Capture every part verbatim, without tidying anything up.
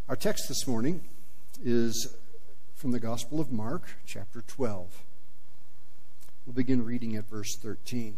Our text this morning is from the Gospel of Mark, chapter twelve. We'll begin reading at verse thirteen.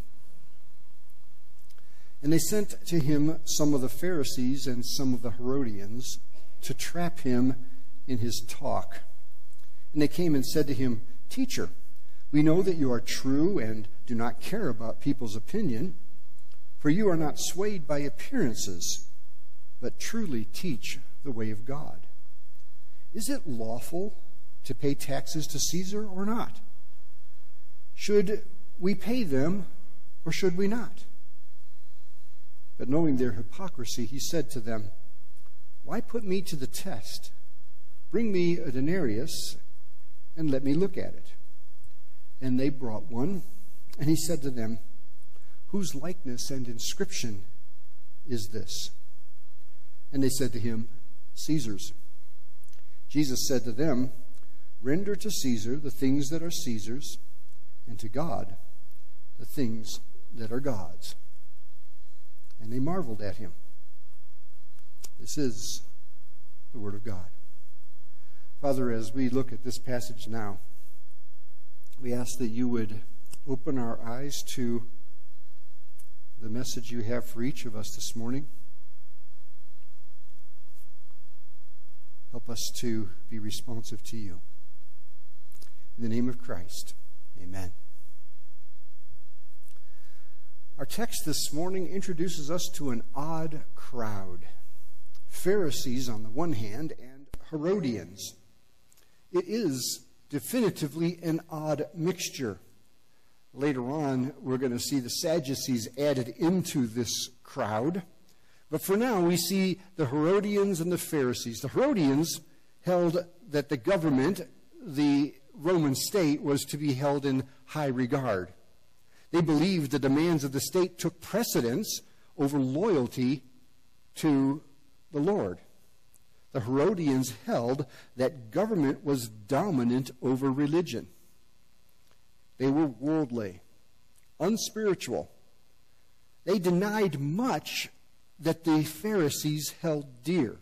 And they sent to him some of the Pharisees and some of the Herodians to trap him in his talk. And they came and said to him, "Teacher, we know that you are true and do not care about people's opinion, for you are not swayed by appearances, but truly teach the way of God. Is it lawful to pay taxes to Caesar or not? Should we pay them or should we not?" But knowing their hypocrisy, he said to them, "Why put me to the test? Bring me a denarius and let me look at it." And they brought one, and he said to them, "Whose likeness and inscription is this?" And they said to him, "Caesar's." Jesus said to them, "Render to Caesar the things that are Caesar's, and to God the things that are God's." And they marveled at him. This is the word of God. Father, as we look at this passage now, we ask that you would open our eyes to the message you have for each of us this morning. Help us to be responsive to you. In the name of Christ, amen. Our text this morning introduces us to an odd crowd. Pharisees on the one hand and Herodians. It is definitively an odd mixture. Later on, we're going to see the Sadducees added into this crowd. But for now, we see the Herodians and the Pharisees. The Herodians held that the government, the Roman state, was to be held in high regard. They believed the demands of the state took precedence over loyalty to the Lord. The Herodians held that government was dominant over religion. They were worldly, unspiritual. They denied much that the Pharisees held dear.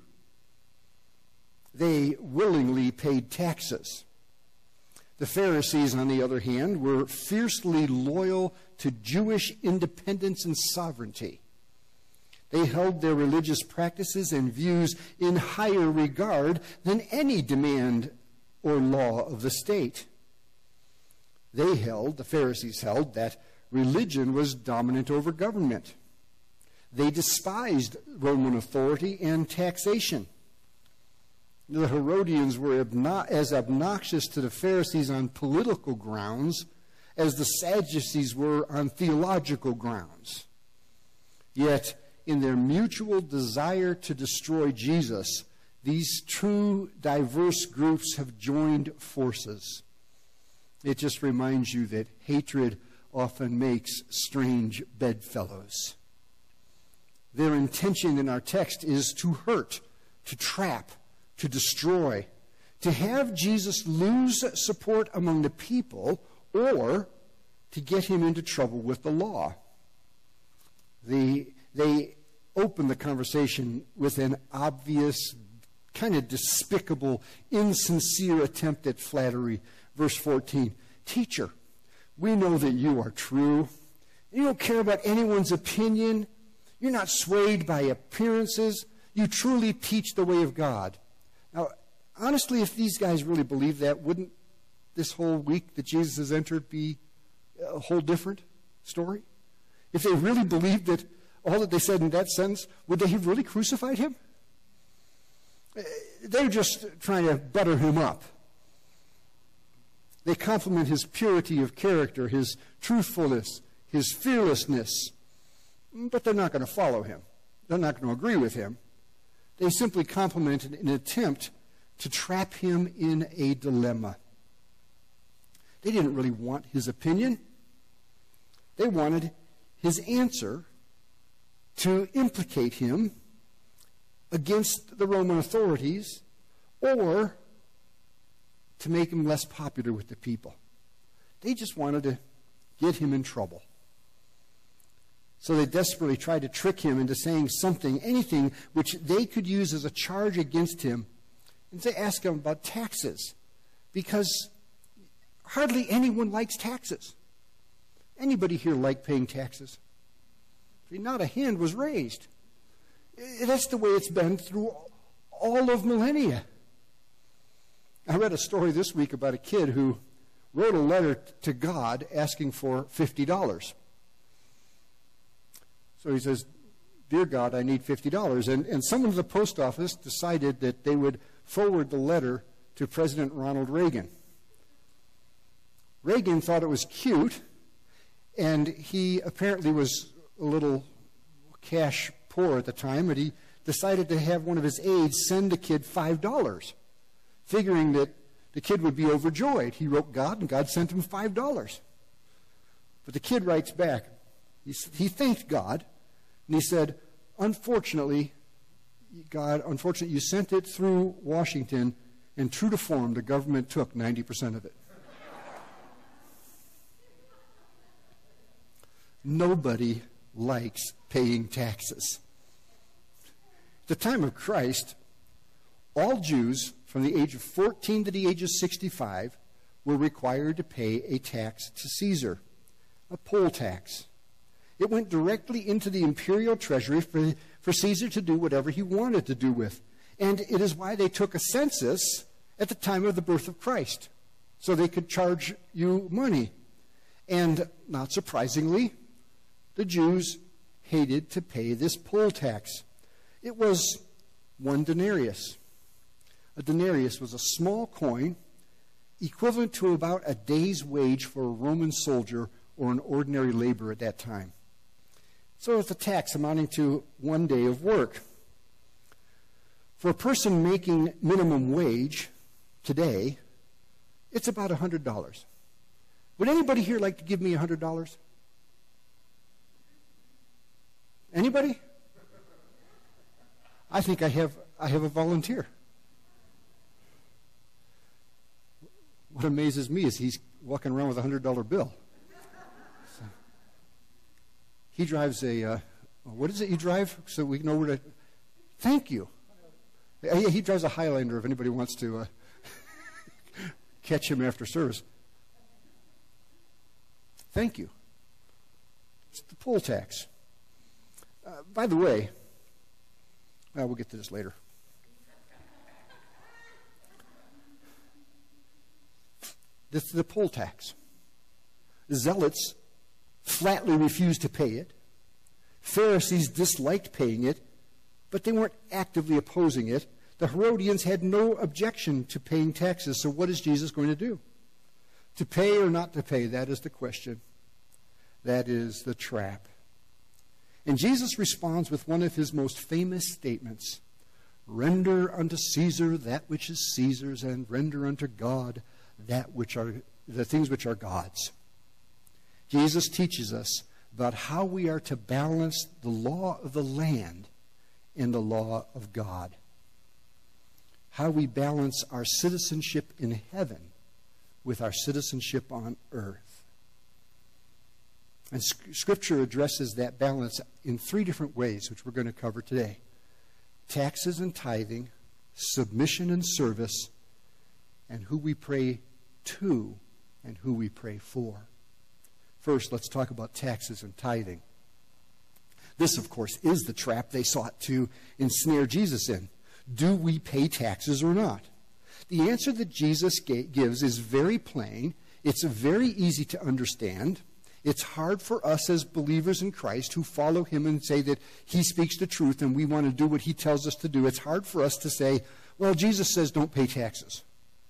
They willingly paid taxes. The Pharisees, on the other hand, were fiercely loyal to Jewish independence and sovereignty. They held their religious practices and views in higher regard than any demand or law of the state. They held, the Pharisees held, that religion was dominant over government. They despised Roman authority and taxation. The Herodians were obno- as obnoxious to the Pharisees on political grounds as the Sadducees were on theological grounds. Yet, in their mutual desire to destroy Jesus, these two diverse groups have joined forces. It just reminds you that hatred often makes strange bedfellows. Their intention in our text is to hurt, to trap, to destroy, to have Jesus lose support among the people, or to get him into trouble with the law. The, they open the conversation with an obvious, kind of despicable, insincere attempt at flattery. Verse fourteen, "Teacher, we know that you are true. You don't care about anyone's opinion. You're not swayed by appearances. You truly teach the way of God." Now, honestly, if these guys really believed that, wouldn't this whole week that Jesus has entered be a whole different story? If they really believed that all that they said in that sentence, would they have really crucified him? They're just trying to butter him up. They compliment his purity of character, his truthfulness, his fearlessness, but they're not going to follow him. They're not going to agree with him. They simply compliment an attempt to trap him in a dilemma. They didn't really want his opinion. They wanted his answer to implicate him against the Roman authorities or to make him less popular with the people. They just wanted to get him in trouble. So they desperately tried to trick him into saying something, anything, which they could use as a charge against him and to ask him about taxes, because hardly anyone likes taxes. Anybody here like paying taxes? See, not a hand was raised. That's the way it's been through all of millennia. I read a story this week about a kid who wrote a letter to God asking for fifty dollars. So he says, "Dear God, I need fifty dollars. And, and someone at the post office decided that they would forward the letter to President Ronald Reagan. Reagan thought it was cute, and he apparently was a little cash poor at the time, but he decided to have one of his aides send the kid five dollars, figuring that the kid would be overjoyed. He wrote God, and God sent him five dollars. But the kid writes back. He, he thanked God, and he said, "Unfortunately, God, unfortunately, you sent it through Washington, and true to form, the government took ninety percent of it." Nobody likes paying taxes. At the time of Christ, all Jews from the age of fourteen to the age of sixty-five were required to pay a tax to Caesar, a poll tax. It went directly into the imperial treasury for, for Caesar to do whatever he wanted to do with. And it is why they took a census at the time of the birth of Christ, so they could charge you money. And not surprisingly, the Jews hated to pay this poll tax. It was one denarius. A denarius was a small coin equivalent to about a day's wage for a Roman soldier or an ordinary laborer at that time. So it's a tax amounting to one day of work. For a person making minimum wage today, it's about one hundred dollars. Would anybody here like to give me one hundred dollars? Anybody? I think I have I have a volunteer. What amazes me is he's walking around with a one hundred dollar bill. So, he drives a, uh, what is it you drive? So we know where to, thank you. Yeah, he drives a Highlander if anybody wants to uh, catch him after service. Thank you. It's the poll tax. Uh, by the way, uh, we'll get to this later. This is the poll tax. Zealots flatly refused to pay it. Pharisees disliked paying it, but they weren't actively opposing it. The Herodians had no objection to paying taxes, so what is Jesus going to do? To pay or not to pay, that is the question. That is the trap. And Jesus responds with one of his most famous statements. Render unto Caesar that which is Caesar's, and render unto God that which are the things which are God's. Jesus teaches us about how we are to balance the law of the land and the law of God. How we balance our citizenship in heaven with our citizenship on earth. And Scripture addresses that balance in three different ways, which we're going to cover today. Taxes and tithing, submission and service, and who we pray to and who we pray for. First, let's talk about taxes and tithing. This, of course, is the trap they sought to ensnare Jesus in. Do we pay taxes or not? The answer that Jesus gives is very plain. It's very easy to understand. It's hard for us as believers in Christ who follow him and say that he speaks the truth and we want to do what he tells us to do. It's hard for us to say, well, Jesus says don't pay taxes.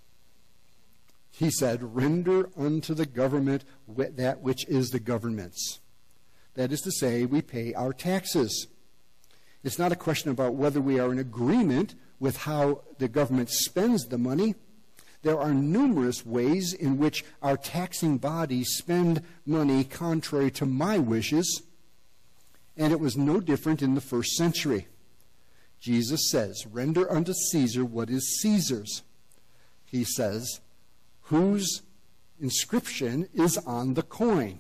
He said, render unto the government that which is the government's. That is to say, we pay our taxes. It's not a question about whether we are in agreement with how the government spends the money. There are numerous ways in which our taxing bodies spend money contrary to my wishes, and it was no different in the first century. Jesus says, render unto Caesar what is Caesar's. He says, whose inscription is on the coin.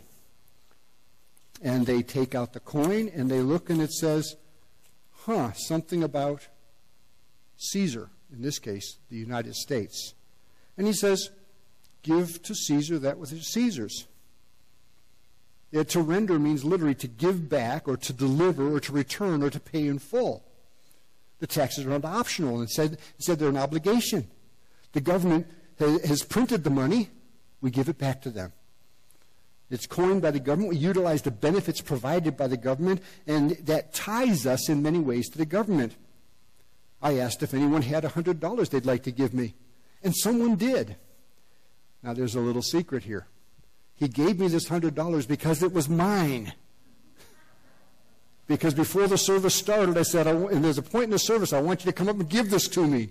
And they take out the coin and they look and it says, huh, something about Caesar. in this case, the United States. And he says, give to Caesar that which is Caesar's. Yeah, to render means literally to give back or to deliver or to return or to pay in full. The taxes are not optional. Instead, instead they're an obligation. The government has printed the money. We give it back to them. It's coined by the government. We utilize the benefits provided by the government, and that ties us in many ways to the government. I asked if anyone had one hundred dollars they'd like to give me, and someone did. Now, there's a little secret here. He gave me this one hundred dollars because it was mine. Because before the service started, I said, and there's a point in the service, I want you to come up and give this to me.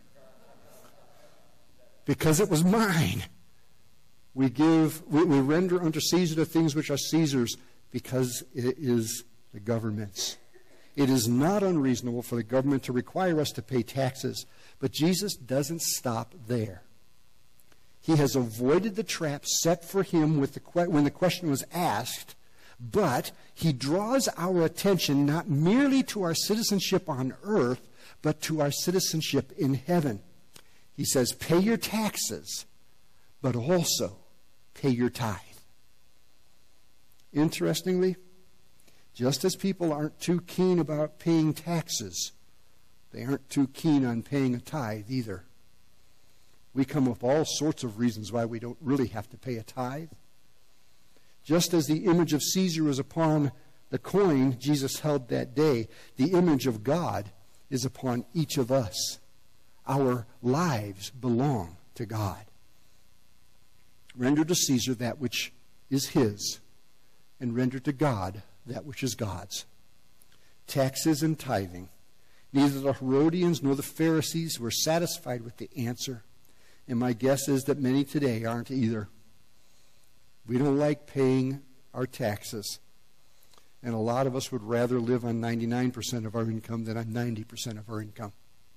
Because it was mine. We give, we, we render unto Caesar the things which are Caesar's, because it is the government's. It is not unreasonable for the government to require us to pay taxes, but Jesus doesn't stop there. He has avoided the trap set for him with the que- when the question was asked, but he draws our attention not merely to our citizenship on earth, but to our citizenship in heaven. He says, pay your taxes, but also pay your tithe. Interestingly, just as people aren't too keen about paying taxes, they aren't too keen on paying a tithe either. We come up with all sorts of reasons why we don't really have to pay a tithe. Just as the image of Caesar is upon the coin Jesus held that day, the image of God is upon each of us. Our lives belong to God. Render to Caesar that which is his, and render to God that which is God's. Taxes and tithing. Neither the Herodians nor the Pharisees were satisfied with the answer, and my guess is that many today aren't either. We don't like paying our taxes, and a lot of us would rather live on ninety-nine percent of our income than on ninety percent of our income.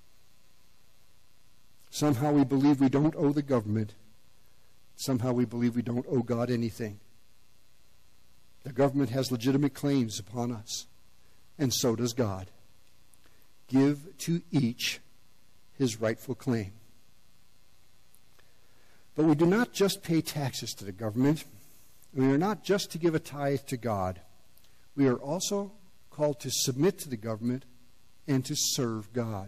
Somehow we believe we don't owe the government. Somehow we believe we don't owe God anything. The government has legitimate claims upon us, and so does God. Give to each his rightful claim. But we do not just pay taxes to the government. We are not just to give a tithe to God. We are also called to submit to the government and to serve God.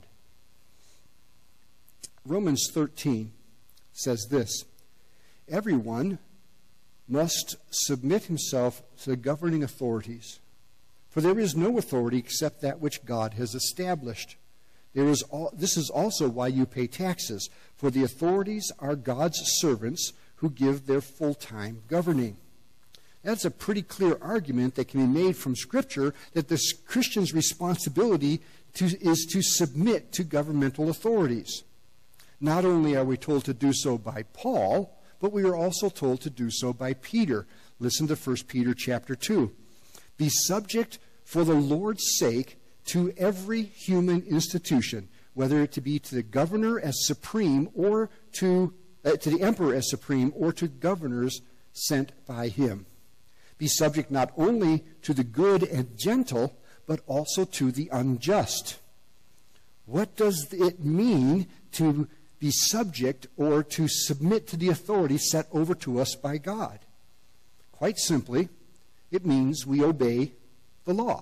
Romans thirteen says this, everyone must submit himself to the governing authorities, for there is no authority except that which God has established. There is all, this is also why you pay taxes, for the authorities are God's servants who give their full-time governing. That's a pretty clear argument that can be made from Scripture that the Christian's responsibility to, is to submit to governmental authorities. Not only are we told to do so by Paul, but we are also told to do so by Peter. Listen to First Peter chapter two. Be subject for the Lord's sake to every human institution, whether it to be to the governor as supreme or to, uh, to the emperor as supreme or to governors sent by him. Be subject not only to the good and gentle, but also to the unjust. What does it mean to be subject or to submit to the authority set over to us by God? Quite simply, it means we obey the law.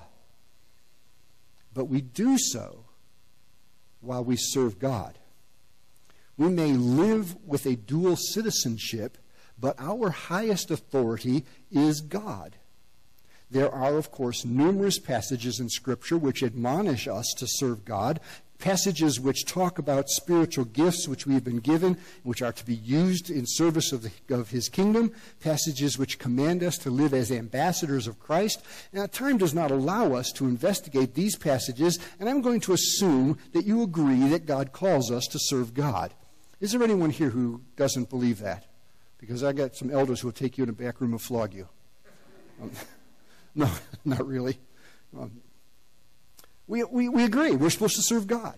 But we do so while we serve God. We may live with a dual citizenship, but our highest authority is God. There are, of course, numerous passages in Scripture which admonish us to serve God, passages which talk about spiritual gifts which we have been given, which are to be used in service of, the, of His kingdom, passages which command us to live as ambassadors of Christ. Now, time does not allow us to investigate these passages, and I'm going to assume that you agree that God calls us to serve God. Is there anyone here who doesn't believe that? Because I got some elders who will take you in the back room and flog you. Um, no, not really. Um, We, we, we agree. We're supposed to serve God.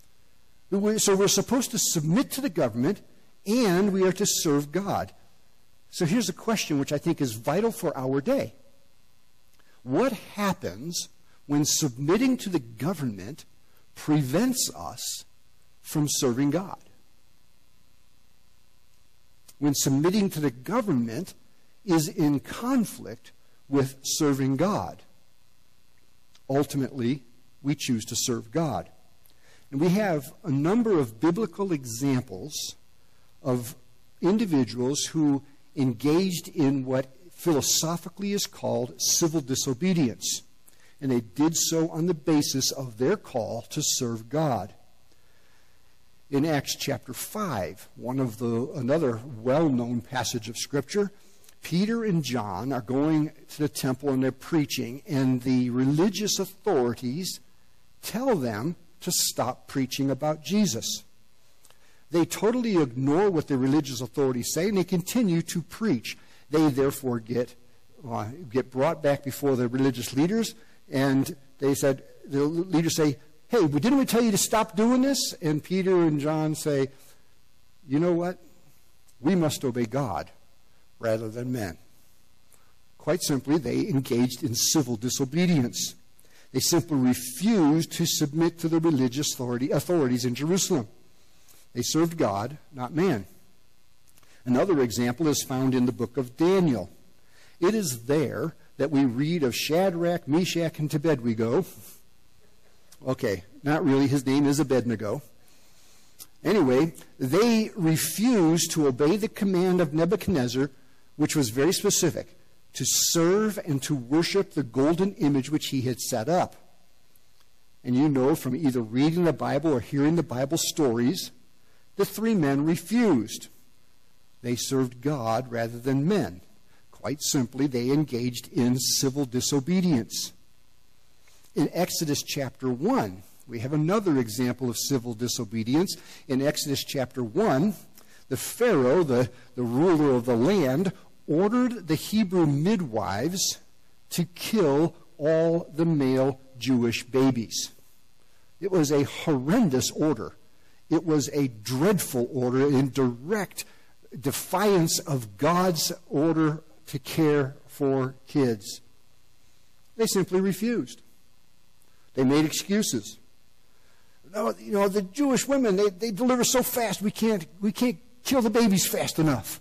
So we're supposed to submit to the government, and we are to serve God. So here's a question which I think is vital for our day. What happens when submitting to the government prevents us from serving God. When submitting to the government is in conflict with serving God. Ultimately, we choose to serve God. And we have a number of biblical examples of individuals who engaged in what philosophically is called civil disobedience. And they did so on the basis of their call to serve God. In Acts chapter five, one of the another well-known passage of Scripture, Peter and John are going to the temple and they're preaching, and the religious authorities tell them to stop preaching about Jesus. They totally ignore what the religious authorities say, and they continue to preach. They therefore get uh, get brought back before the religious leaders, and they said, the leaders say, "Hey, didn't we tell you to stop doing this?" And Peter and John say, "You know what? We must obey God rather than men." Quite simply, they engaged in civil disobedience. They simply refused to submit to the religious authority, authorities in Jerusalem. They served God, not man. Another example is found in the book of Daniel. It is there that we read of Shadrach, Meshach, and Abednego. Okay, not really. His name is Abednego. Anyway, they refused to obey the command of Nebuchadnezzar, which was very specific, to serve and to worship the golden image which he had set up. And you know from either reading the Bible or hearing the Bible stories, the three men refused. They served God rather than men. Quite simply, they engaged in civil disobedience. In Exodus chapter one, we have another example of civil disobedience. In Exodus chapter one, the Pharaoh, the, the ruler of the land, ordered the Hebrew midwives to kill all the male Jewish babies. It was a horrendous order. It was a dreadful order in direct defiance of God's order to care for kids. They simply refused. They made excuses. No, you know, the Jewish women, they, they deliver so fast, we can't, we can't kill the babies fast enough.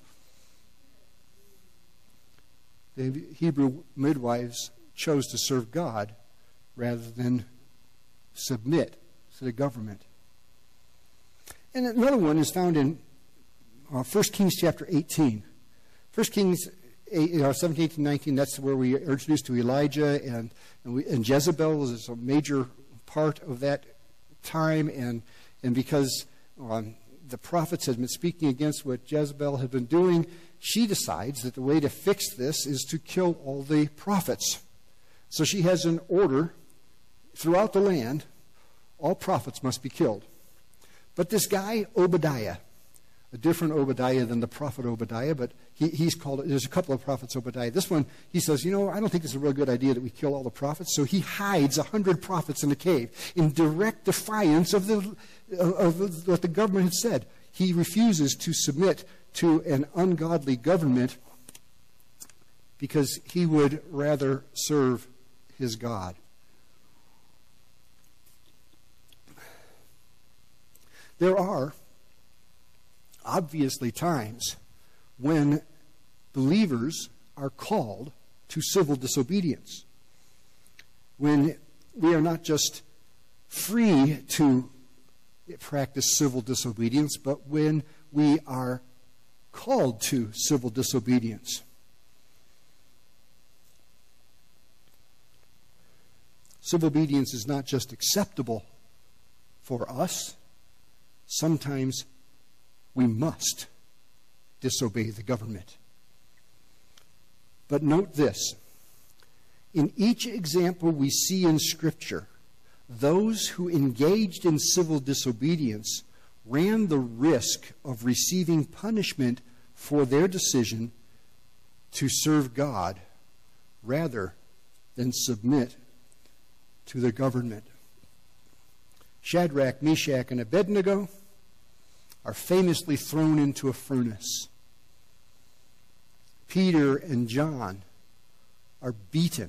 The Hebrew midwives chose to serve God rather than submit to the government. And another one is found in uh, First Kings chapter eighteen. First Kings eight, uh, seventeen, eighteen, nineteen, that's where we are introduced to Elijah, and, and, we, and Jezebel is a major part of that time. And, and because um, the prophets had been speaking against what Jezebel had been doing, she decides that the way to fix this is to kill all the prophets. So she has an order throughout the land, all prophets must be killed. But this guy, Obadiah, a different Obadiah than the prophet Obadiah, but he, he's called, there's a couple of prophets Obadiah. This one, he says, you know, I don't think it's a real good idea that we kill all the prophets. So he hides a hundred prophets in a cave in direct defiance of, the, of what the government had said. He refuses to submit to an ungodly government because he would rather serve his God. There are obviously times when believers are called to civil disobedience, when we are not just free to practice civil disobedience, but when we are called to civil disobedience. Civil obedience is not just acceptable for us. Sometimes we must disobey the government. But note this. In each example we see in Scripture, those who engaged in civil disobedience ran the risk of receiving punishment for their decision to serve God rather than submit to the government. Shadrach, Meshach, and Abednego are famously thrown into a furnace. Peter and John are beaten.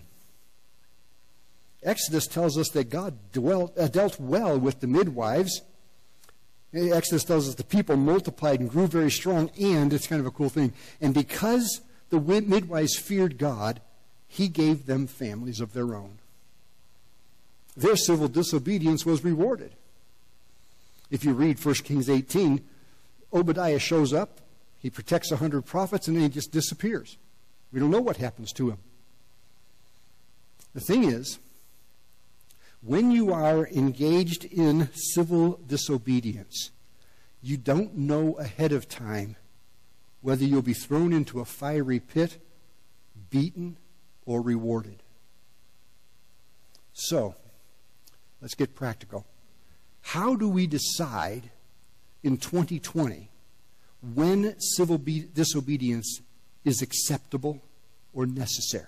Exodus tells us that God dwelt, uh, dealt well with the midwives, Exodus tells us the people multiplied and grew very strong, and it's kind of a cool thing. And because the midwives feared God, he gave them families of their own. Their civil disobedience was rewarded. If you read First Kings eighteen, Obadiah shows up, he protects a hundred prophets, and then he just disappears. We don't know what happens to him. The thing is, when you are engaged in civil disobedience, you don't know ahead of time whether you'll be thrown into a fiery pit, beaten, or rewarded. So, let's get practical. How do we decide in twenty twenty when civil be- disobedience is acceptable or necessary?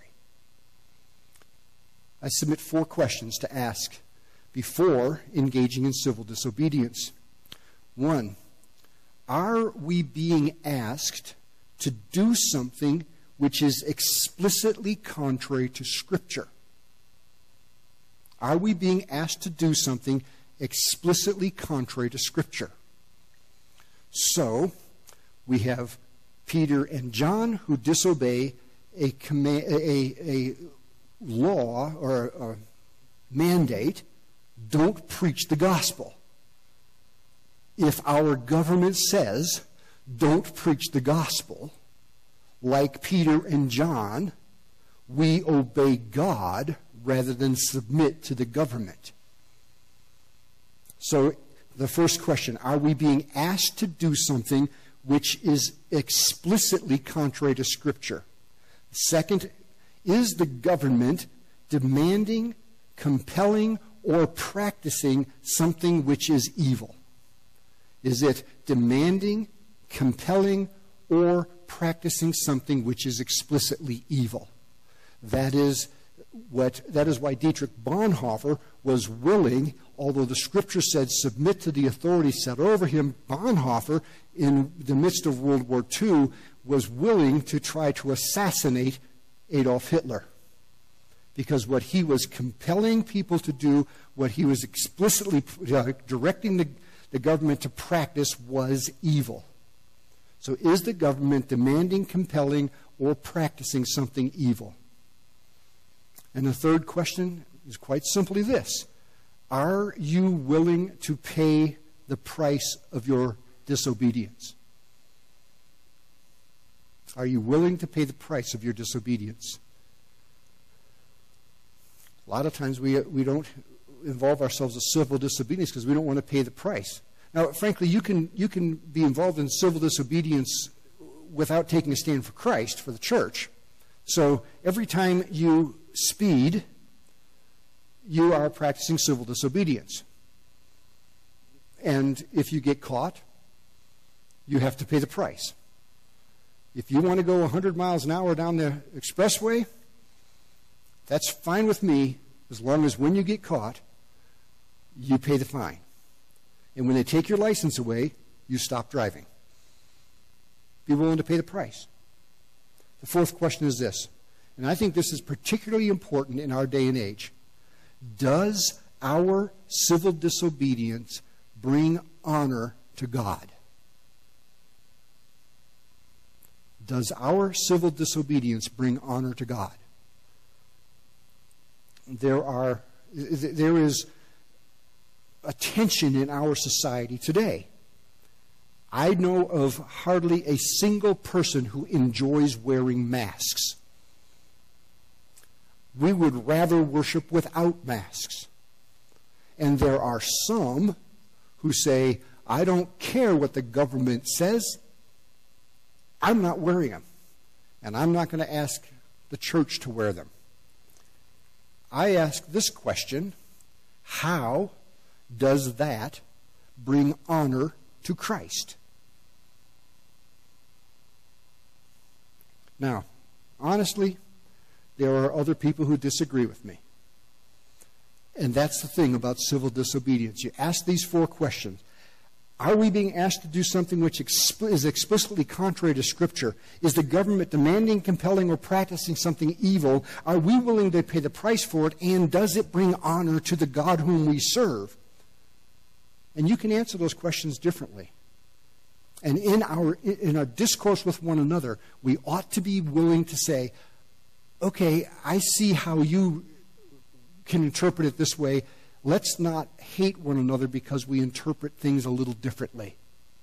I submit four questions to ask before engaging in civil disobedience. One, are we being asked to do something which is explicitly contrary to Scripture? Are we being asked to do something explicitly contrary to Scripture? So, we have Peter and John who disobey a, command, a, a law or a, a mandate, don't preach the gospel. If our government says, don't preach the gospel, like Peter and John, we obey God rather than submit to the government. So the first question, are we being asked to do something which is explicitly contrary to Scripture? Second, is the government demanding, compelling, or practicing something which is evil? Is it demanding, compelling, or practicing something which is explicitly evil? That is what that is why Dietrich Bonhoeffer was willing, although the Scripture said submit to the authority set over him, Bonhoeffer, in the midst of World War Two, was willing to try to assassinate Adolf Hitler. Because what he was compelling people to do, what he was explicitly uh, directing the, the government to practice was evil. So is the government demanding, compelling, or practicing something evil? And the third question is quite simply this. Are you willing to pay the price of your disobedience? Are you willing to pay the price of your disobedience? A lot of times we, we don't involve ourselves in civil disobedience because we don't want to pay the price. Now, frankly, you can, you can be involved in civil disobedience without taking a stand for Christ, for the church. So every time you speed, you are practicing civil disobedience. And if you get caught, you have to pay the price. If you want to go one hundred miles an hour down the expressway, that's fine with me, as long as when you get caught, you pay the fine. And when they take your license away, you stop driving. Be willing to pay the price. The fourth question is this, and I think this is particularly important in our day and age. Does our civil disobedience bring honor to God? Does our civil disobedience bring honor to God? There are, there is a tension in our society today. I know of hardly a single person who enjoys wearing masks. We would rather worship without masks. And there are some who say, I don't care what the government says, I'm not wearing them. And I'm not going to ask the church to wear them. I ask this question, how does that bring honor to Christ? Now, honestly, there are other people who disagree with me. And that's the thing about civil disobedience. You ask these four questions. Are we being asked to do something which exp- is explicitly contrary to Scripture? Is the government demanding, compelling, or practicing something evil? Are we willing to pay the price for it? And does it bring honor to the God whom we serve? And you can answer those questions differently. And in our, in our discourse with one another, we ought to be willing to say, okay, I see how you can interpret it this way. Let's not hate one another because we interpret things a little differently.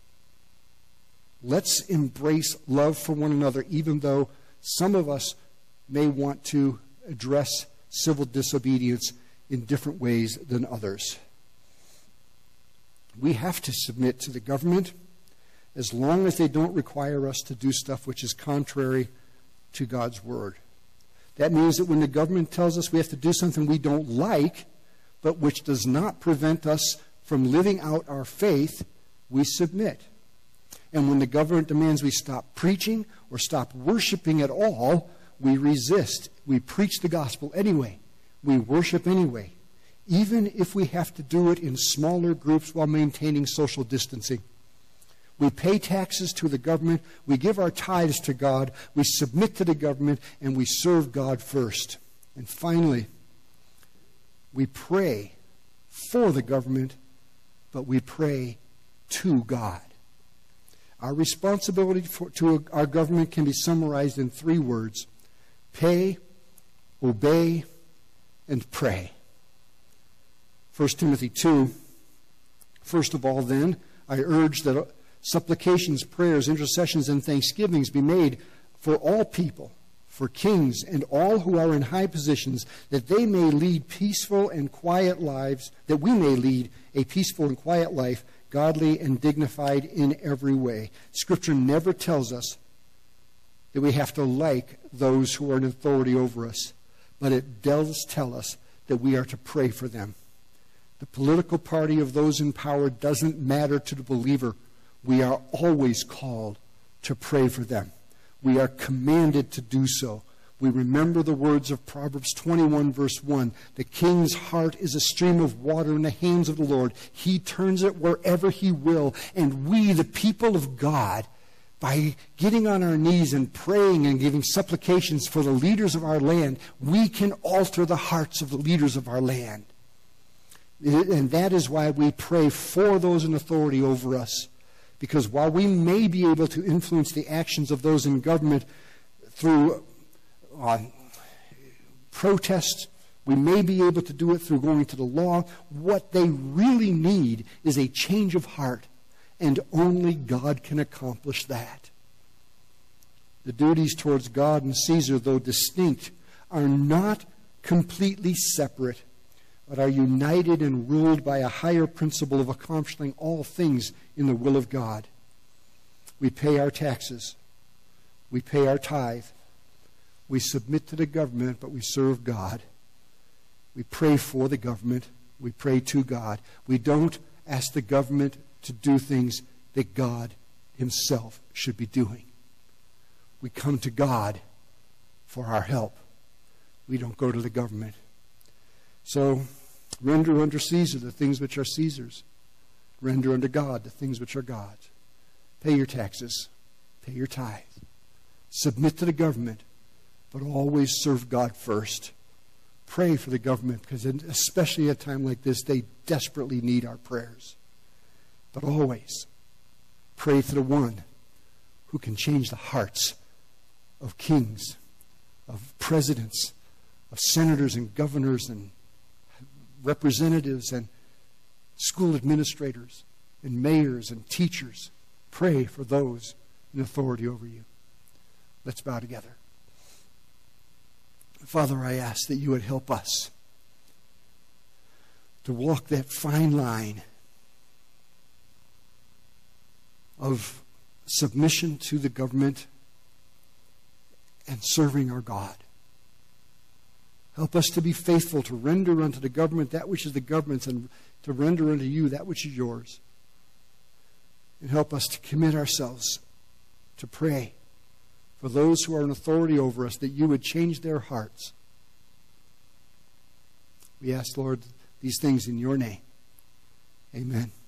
Let's embrace love for one another, even though some of us may want to address civil disobedience in different ways than others. We have to submit to the government as long as they don't require us to do stuff which is contrary to God's word. That means that when the government tells us we have to do something we don't like, but which does not prevent us from living out our faith, we submit. And when the government demands we stop preaching or stop worshiping at all, we resist. We preach the gospel anyway. We worship anyway, even if we have to do it in smaller groups while maintaining social distancing. We pay taxes to the government, we give our tithes to God, we submit to the government, and we serve God first. And finally, we pray for the government, but we pray to God. Our responsibility for, to our government can be summarized in three words: pay, obey, and pray. First Timothy two. First of all, then, I urge that supplications, prayers, intercessions, and thanksgivings be made for all people, for kings and all who are in high positions, that they may lead peaceful and quiet lives, that we may lead a peaceful and quiet life, godly and dignified in every way. Scripture never tells us that we have to like those who are in authority over us, but it does tell us that we are to pray for them. The political party of those in power doesn't matter to the believer. We are always called to pray for them. We are commanded to do so. We remember the words of Proverbs twenty-one, verse one. The king's heart is a stream of water in the hands of the Lord. He turns it wherever he will. And we, the people of God, by getting on our knees and praying and giving supplications for the leaders of our land, we can alter the hearts of the leaders of our land. And that is why we pray for those in authority over us. Because while we may be able to influence the actions of those in government through uh, protest, we may be able to do it through going to the law, what they really need is a change of heart. And only God can accomplish that. The duties towards God and Caesar, though distinct, are not completely separate, but are united and ruled by a higher principle of accomplishing all things in the will of God. We pay our taxes. We pay our tithe. We submit to the government, but we serve God. We pray for the government. We pray to God. We don't ask the government to do things that God himself should be doing. We come to God for our help. We don't go to the government. So, render unto Caesar the things which are Caesar's. Render unto God the things which are God's. Pay your taxes. Pay your tithe. Submit to the government, but always serve God first. Pray for the government, because especially at a time like this, they desperately need our prayers. But always pray for the one who can change the hearts of kings, of presidents, of senators and governors and representatives and school administrators and mayors and teachers. Pray for those in authority over you. Let's bow together. Father, I ask that you would help us to walk that fine line of submission to the government and serving our God. Help us to be faithful to render unto the government that which is the government's, and to render unto you that which is yours. And help us to commit ourselves to pray for those who are in authority over us, that you would change their hearts. We ask, Lord, these things in your name. Amen.